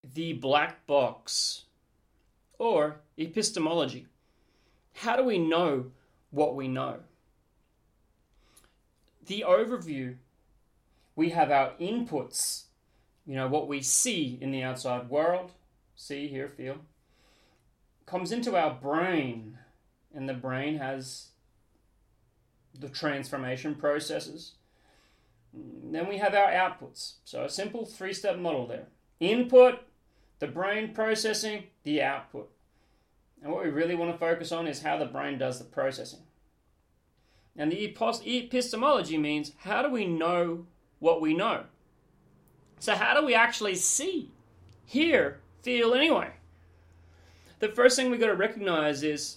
the black box, or epistemology. How do we know what we know? The overview, we have our inputs, what we see in the outside world, see, hear, feel, comes into our brain, and the brain has the transformation processes. Then we have our outputs. So a simple 3-step model there. Input, the brain processing, the output. And what we really want to focus on is how the brain does the processing. And the epistemology means, how do we know what we know? So how do we actually see, hear, feel anyway? The first thing we've got to recognize is,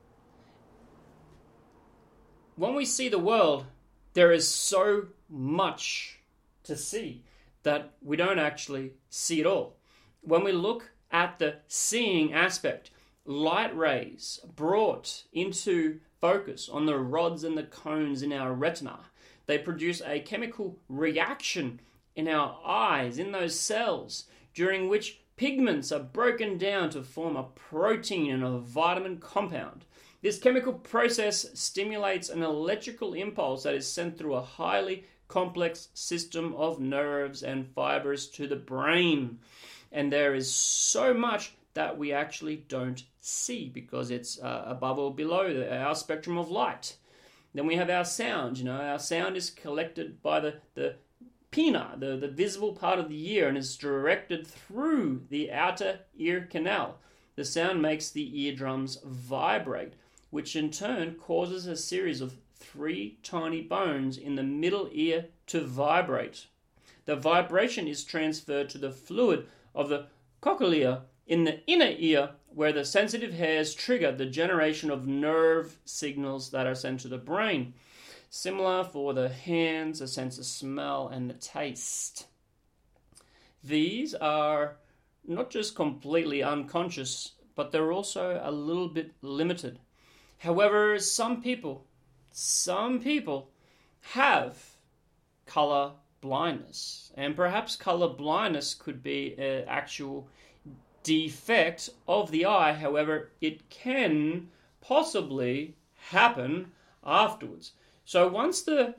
when we see the world, there is so much to see that we don't actually see it all. When we look at the seeing aspect, light rays brought into focus on the rods and the cones in our retina, they produce a chemical reaction in our eyes, in those cells, during which pigments are broken down to form a protein and a vitamin compound. This chemical process stimulates an electrical impulse that is sent through a highly complex system of nerves and fibers to the brain. And there is so much that we actually don't see because it's above or below our spectrum of light. Then we have our sound. Our sound is collected by the pinna, the visible part of the ear, and is directed through the outer ear canal. The sound makes the eardrums vibrate, which in turn causes a series of 3 tiny bones in the middle ear to vibrate. The vibration is transferred to the fluid of the cochlea in the inner ear, where the sensitive hairs trigger the generation of nerve signals that are sent to the brain. Similar for the hands, the sense of smell, and the taste. These are not just completely unconscious, but they're also a little bit limited. However, some people have color blindness, and perhaps color blindness could be an actual defect of the eye. However, it can possibly happen afterwards. So once the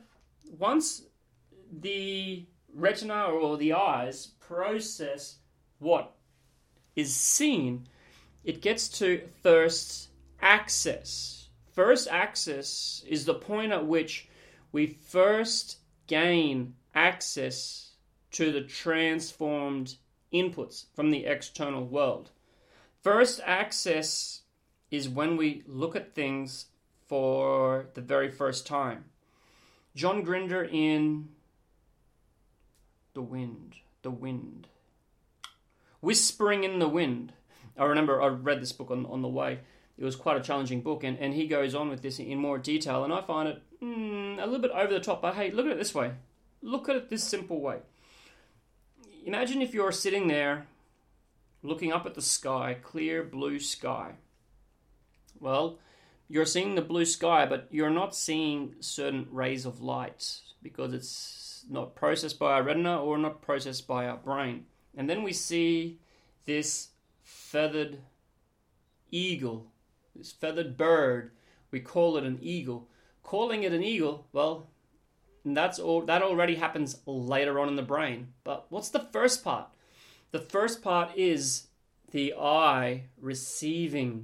retina or the eyes process what is seen, it gets to first access. First access is the point at which we first gain access to the transformed inputs from the external world. First access is when we look at things for the very first time. John Grinder in The Wind. Whispering in the Wind. I remember I read this book on the way. It was quite a challenging book, and he goes on with this in more detail, and I find it a little bit over the top, but hey, look at it this way. Look at it this simple way. Imagine if you're sitting there looking up at the sky, clear blue sky. Well, you're seeing the blue sky, but you're not seeing certain rays of light because it's not processed by our retina or not processed by our brain. And then we see this feathered eagle, this feathered bird. We call it an eagle. Calling it an eagle, well, that already happens later on in the brain. But what's the first part? The first part is the eye receiving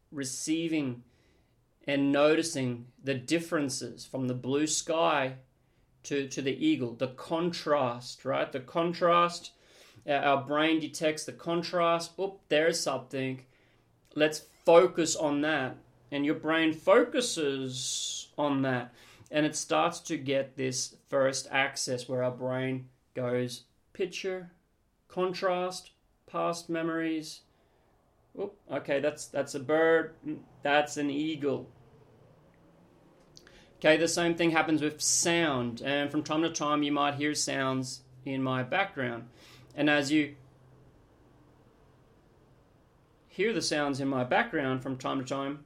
and noticing the differences from the blue sky to the eagle. The contrast, right? The contrast, our brain detects the contrast. Oh, there's something. Let's focus on that. And your brain focuses on that. And it starts to get this first access where our brain goes picture, contrast, past memories. Oh, okay, that's a bird. That's an eagle. Okay, the same thing happens with sound. And from time to time, you might hear sounds in my background. And as you hear the sounds in my background from time to time,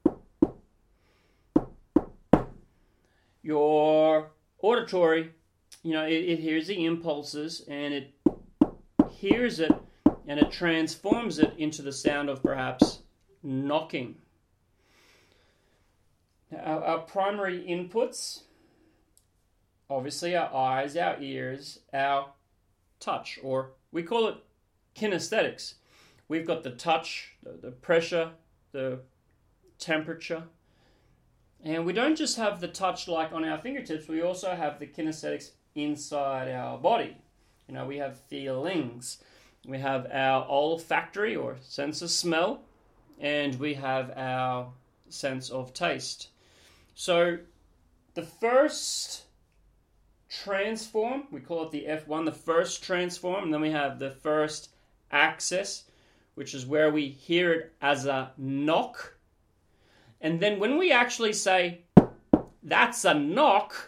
your auditory, it hears the impulses and it hears it and it transforms it into the sound of perhaps knocking. Our primary inputs, obviously our eyes, our ears, our touch, or we call it kinesthetics. We've got the touch, the pressure, the temperature, and we don't just have the touch like on our fingertips, we also have the kinesthetics inside our body. We have feelings. We have our olfactory or sense of smell, and we have our sense of taste. So the first transform, we call it the F1, the first transform, and then we have the first access, which is where we hear it as a knock. And then when we actually say, that's a knock,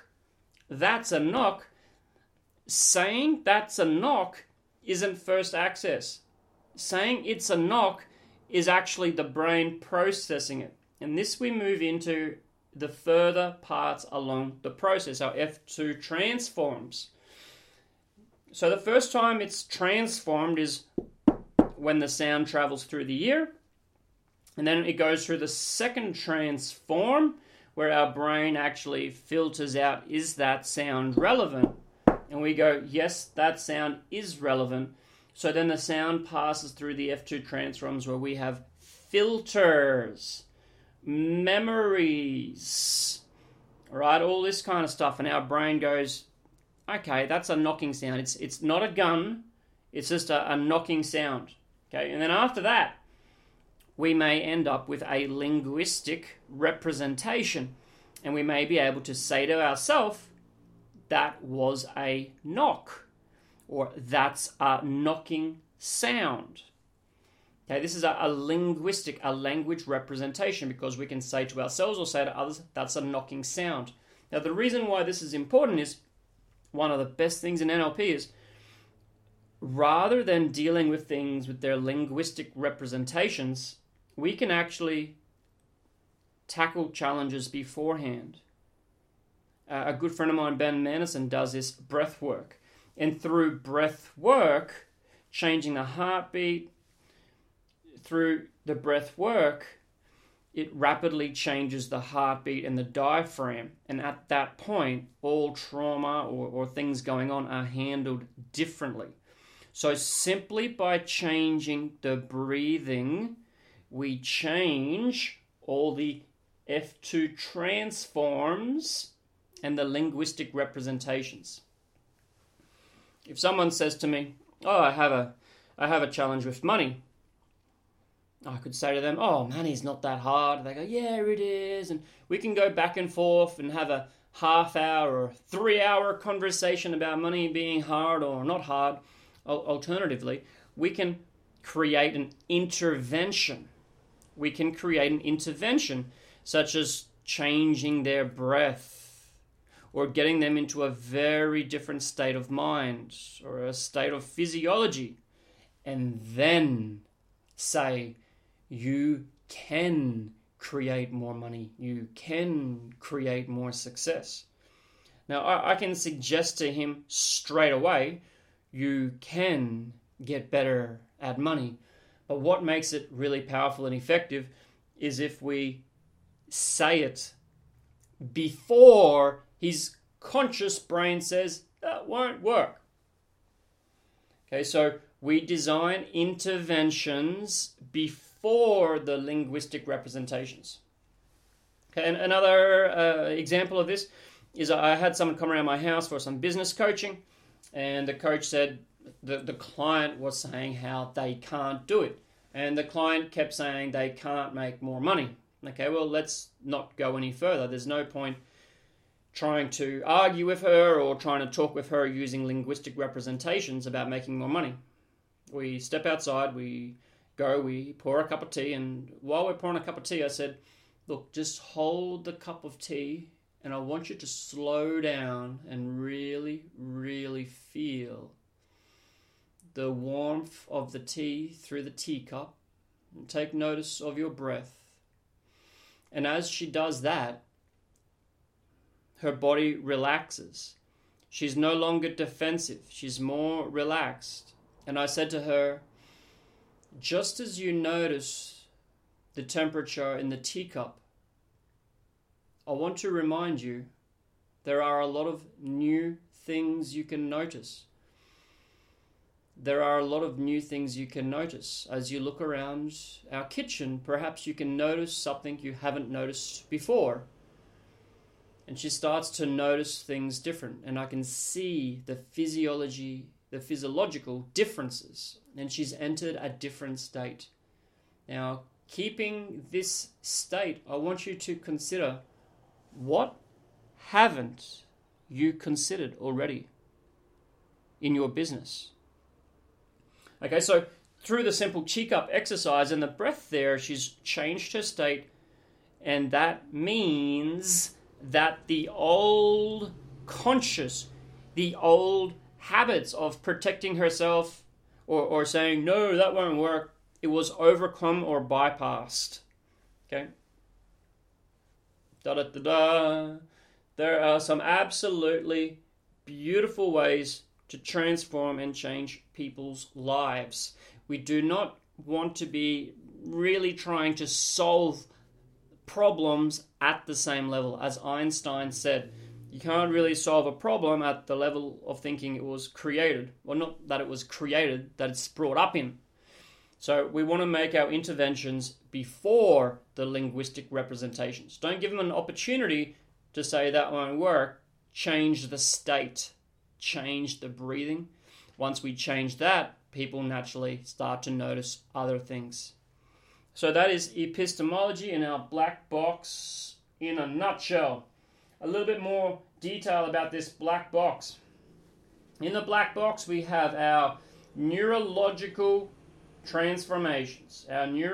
saying that's a knock isn't first access. Saying it's a knock is actually the brain processing it. And this we move into the further parts along the process, our F2 transforms. So the first time it's transformed is when the sound travels through the ear. And then it goes through the second transform, where our brain actually filters out, is that sound relevant? And we go, yes, that sound is relevant. So then the sound passes through the F2 transforms, where we have filters, memories, right? All this kind of stuff. And our brain goes, okay, that's a knocking sound. It's not a gun. It's just a knocking sound. Okay, and then after that, we may end up with a linguistic representation. And we may be able to say to ourselves, that was a knock, or that's a knocking sound. Okay, this is a linguistic, a language representation, because we can say to ourselves or say to others, that's a knocking sound. Now, the reason why this is important is, one of the best things in NLP is, rather than dealing with things with their linguistic representations, we can actually tackle challenges beforehand. A good friend of mine, Ben Manison, does this breath work. And through breath work, changing the heartbeat, through the breath work, it rapidly changes the heartbeat and the diaphragm. And at that point, all trauma or things going on are handled differently. So simply by changing the breathing, we change all the F2 transforms and the linguistic representations. If someone says to me, oh, I have a challenge with money, I could say to them, oh, money's not that hard. They go, yeah, it is. And we can go back and forth and have a half-hour or 3-hour conversation about money being hard or not hard. Alternatively, we can create an intervention. We can create an intervention such as changing their breath, or getting them into a very different state of mind or a state of physiology, and then say, you can create more money, you can create more success. Now, I can suggest to him straight away, you can get better at money. But what makes it really powerful and effective is if we say it before his conscious brain says, that won't work. Okay, so we design interventions before the linguistic representations. Okay, and another example of this is I had someone come around my house for some business coaching, and the coach said the client was saying how they can't do it. And the client kept saying they can't make more money. Okay, well, let's not go any further. There's no point trying to argue with her or trying to talk with her using linguistic representations about making more money. We step outside, we go, we pour a cup of tea, and while we're pouring a cup of tea, I said, look, just hold the cup of tea, and I want you to slow down and really, really feel the warmth of the tea through the teacup, and take notice of your breath. And as she does that, her body relaxes. She's no longer defensive. She's more relaxed. And I said to her, just as you notice the temperature in the teacup, I want to remind you there are a lot of new things you can notice. There are a lot of new things you can notice. As you look around our kitchen, perhaps you can notice something you haven't noticed before. And she starts to notice things different. And I can see the physiological differences. And she's entered a different state. Now, keeping this state, I want you to consider, what haven't you considered already in your business? Okay, so through the simple teacup exercise and the breath there, she's changed her state, and that means that the old conscious, the old habits of protecting herself or saying, no, that won't work, it was overcome or bypassed. Okay? Da-da-da-da. There are some absolutely beautiful ways to transform and change people's lives. We do not want to be really trying to solve problems at the same level. As Einstein said, you can't really solve a problem at the level of thinking it was created. Well, not that it was created, that it's brought up in. So we want to make our interventions before the linguistic representations. Don't give them an opportunity to say that won't work. Change the state. Change the breathing. Once we change that, people naturally start to notice other things. So that is epistemology in our black box in a nutshell. A little bit more detail about this black box. In the black box, we have our neurological transformations.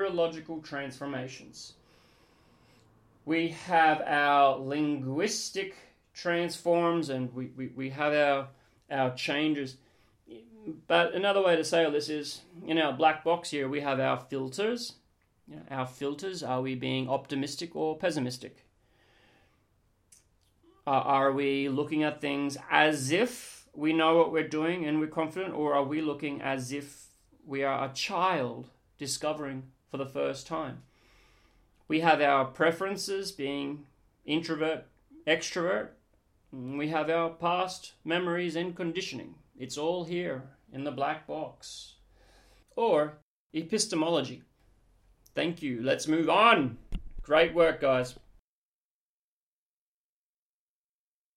We have our linguistic transforms, and we have our changes. But another way to say all this is, in our black box here, we have our filters. Our filters, are we being optimistic or pessimistic? Are we looking at things as if we know what we're doing and we're confident, or are we looking as if we are a child discovering for the first time? We have our preferences being introvert, extrovert. We have our past memories and conditioning. It's all here in the black box. Or epistemology. Thank you. Let's move on. Great work, guys.